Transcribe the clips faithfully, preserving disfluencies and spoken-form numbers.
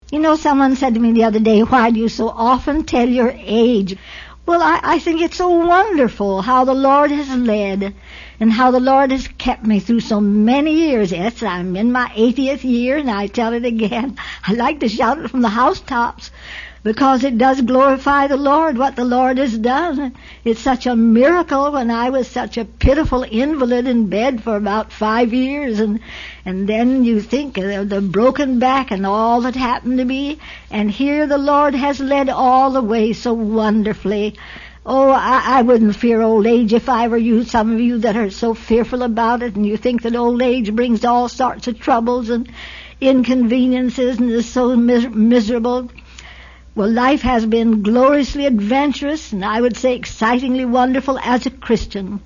You know, someone said to me the other day, why do you so often tell your age? Well, I, I think it's so wonderful how the Lord has led and how the Lord has kept me through so many years. Yes, I'm in my eightieth year, and I tell it again. I like to shout it from the housetops because it does glorify the Lord, what the Lord has done. It's such a miracle when I was such a pitiful invalid in bed for about five years, and and then you think of the broken back and all that happened to me, and here the Lord has led all the way so wonderfully. Oh, I, I wouldn't fear old age if I were you, some of you that are so fearful about it, and you think that old age brings all sorts of troubles and inconveniences and is so mis- miserable. Well, life has been gloriously adventurous, and I would say excitingly wonderful as a Christian.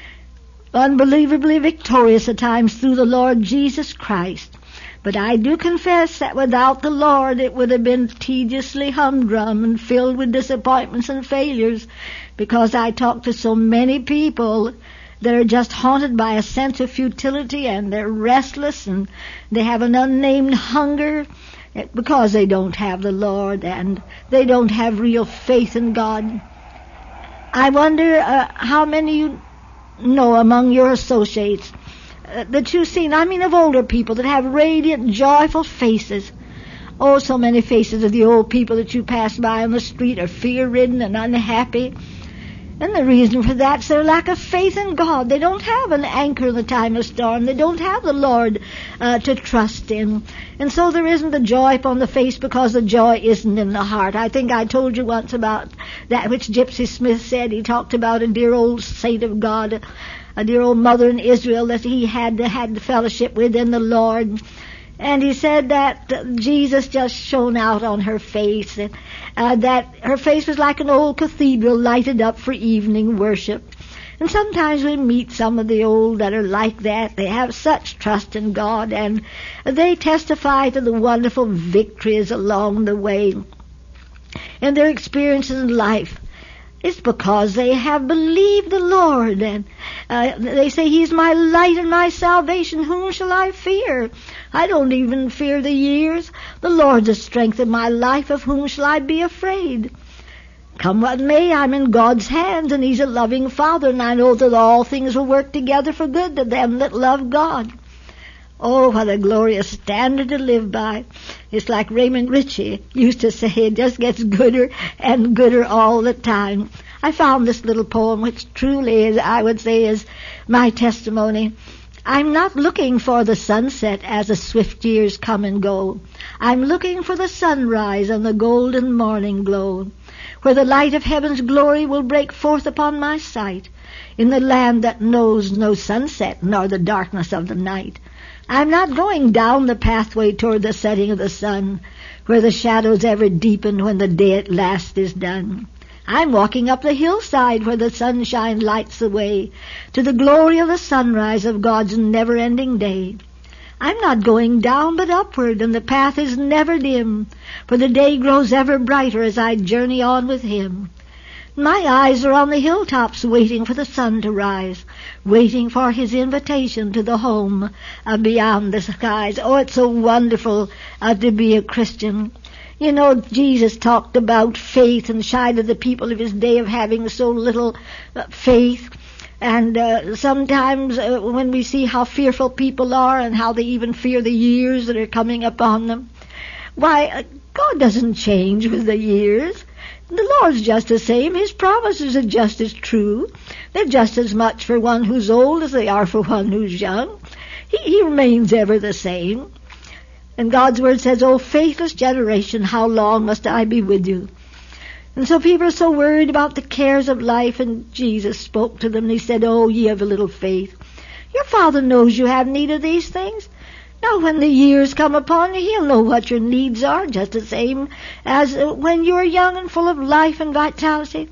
Unbelievably victorious at times through the Lord Jesus Christ. But I do confess that without the Lord it would have been tediously humdrum and filled with disappointments and failures, because I talk to so many people that are just haunted by a sense of futility, and they're restless, and they have an unnamed hunger, because they don't have the Lord and they don't have real faith in God. I wonder uh, how many you know among your associates uh, that you've seen, I mean of older people that have radiant, joyful faces. Oh, so many faces of the old people that you pass by on the street are fear-ridden and unhappy. And the reason for that's their lack of faith in God. They don't have an anchor in the time of storm. They don't have the Lord uh, to trust in. And so there isn't the joy upon the face because the joy isn't in the heart. I think I told you once about that which Gypsy Smith said. He talked about a dear old saint of God, a dear old mother in Israel that he had had fellowship with in the Lord. And he said that Jesus just shone out on her face, and uh, that her face was like an old cathedral lighted up for evening worship. And sometimes we meet some of the old that are like that. They have such trust in God, and they testify to the wonderful victories along the way and their experiences in life. It's because they have believed the Lord, and uh, they say, He's my light and my salvation. Whom shall I fear? I don't even fear the years. The Lord's the strength of my life. Of whom shall I be afraid? Come what may, I'm in God's hands, and He's a loving Father, and I know that all things will work together for good to them that love God. Oh, what a glorious standard to live by. It's like Raymond Ritchie used to say, it just gets gooder and gooder all the time. I found this little poem, which truly is, I would say, is my testimony. I'm not looking for the sunset as the swift years come and go. I'm looking for the sunrise and the golden morning glow, where the light of heaven's glory will break forth upon my sight, in the land that knows no sunset nor the darkness of the night. I'm not going down the pathway toward the setting of the sun, where the shadows ever deepen when the day at last is done. I'm walking up the hillside where the sunshine lights the way to the glory of the sunrise of God's never-ending day. I'm not going down but upward, and the path is never dim, for the day grows ever brighter as I journey on with Him. My eyes are on the hilltops waiting for the sun to rise, waiting for His invitation to the home uh, beyond the skies. Oh, it's so wonderful uh, to be a Christian. You know, Jesus talked about faith and chided the people of His day of having so little uh, faith. And uh, sometimes uh, when we see how fearful people are and how they even fear the years that are coming upon them, why, uh, God doesn't change with the years. The Lord's just the same. His promises are just as true. They're just as much for one who's old as they are for one who's young. He, he remains ever the same. And God's word says, "O faithless generation, how long must I be with you?" And so people are so worried about the cares of life, and Jesus spoke to them and He said, "Oh, ye of a little faith. Your Father knows you have need of these things. Now when the years come upon you, He'll know what your needs are, just the same as when you are young and full of life and vitality."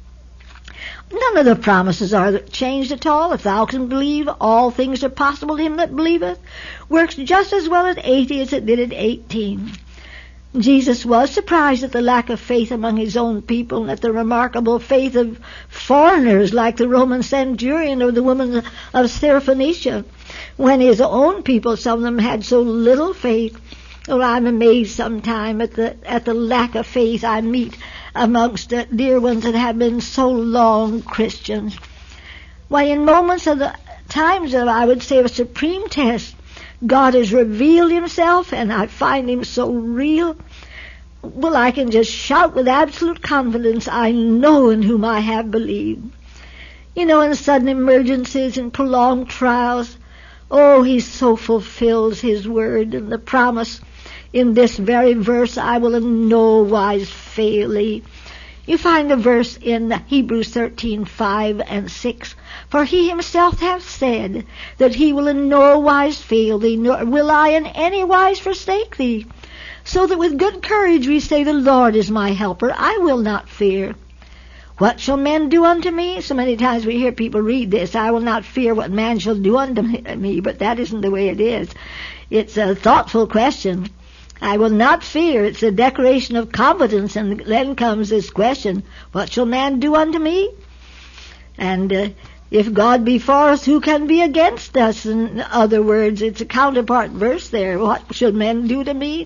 None of the promises are changed at all. If thou can believe, all things are possible to him that believeth. Works just as well at eighty as it did at eighteen. Jesus was surprised at the lack of faith among His own people and at the remarkable faith of foreigners like the Roman centurion or the woman of Syrophoenicia. When His own people, some of them had so little faith. Oh, I'm amazed sometime at the at the lack of faith I meet amongst the dear ones that have been so long Christians. Why, in moments of the times of, I would say, a supreme test, God has revealed himself, and I find him so real. Well, I can just shout with absolute confidence, I know in whom I have believed. You know, in sudden emergencies and prolonged trials, oh, he so fulfills his word and the promise in this very verse, I will in no wise fail thee. You find the verse in Hebrews thirteen, five and six. For he himself hath said that he will in no wise fail thee, nor will I in any wise forsake thee. So that with good courage we say, the Lord is my helper, I will not fear. What shall men do unto me? So many times we hear people read this, I will not fear what man shall do unto me, but that isn't the way it is. It's a thoughtful question. I will not fear. It's a declaration of confidence, and then comes this question, what shall man do unto me? And uh, if God be for us, who can be against us? In other words, it's a counterpart verse there. What shall men do to me?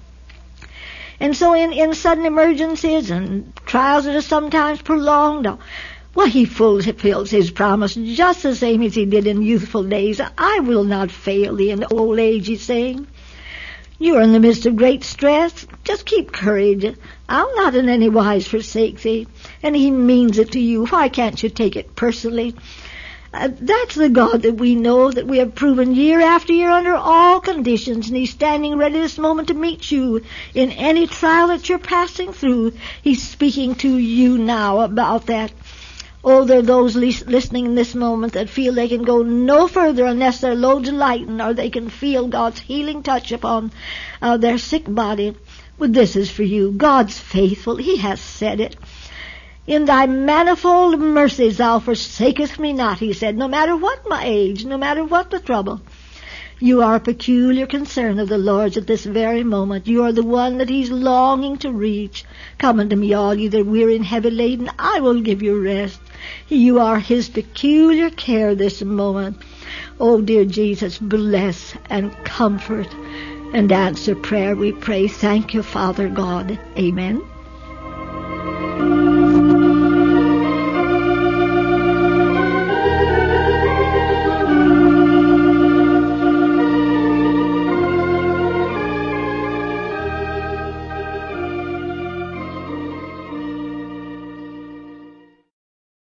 And so in, in sudden emergencies and trials that are sometimes prolonged, well, he fulfills his promise just the same as he did in youthful days. I will not fail thee in old age, he's saying. You are in the midst of great stress. Just keep courage. I'll not in any wise forsake thee. And he means it to you. Why can't you take it personally? Uh, that's the God that we know, that we have proven year after year under all conditions. And he's standing ready this moment to meet you in any trial that you're passing through. He's speaking to you now about that. Oh, there are those listening in this moment that feel they can go no further unless their loads lighten, or they can feel God's healing touch upon uh, their sick body. Well, this is for you. God's faithful. He has said it. In thy manifold mercies thou forsakest me not, he said, no matter what my age, no matter what the trouble. You are a peculiar concern of the Lord's at this very moment. You are the one that he's longing to reach. Come unto me, all you that are weary and heavy laden, I will give you rest. You are his peculiar care this moment. Oh, dear Jesus, bless and comfort and answer prayer, we pray. Thank you, Father God. Amen.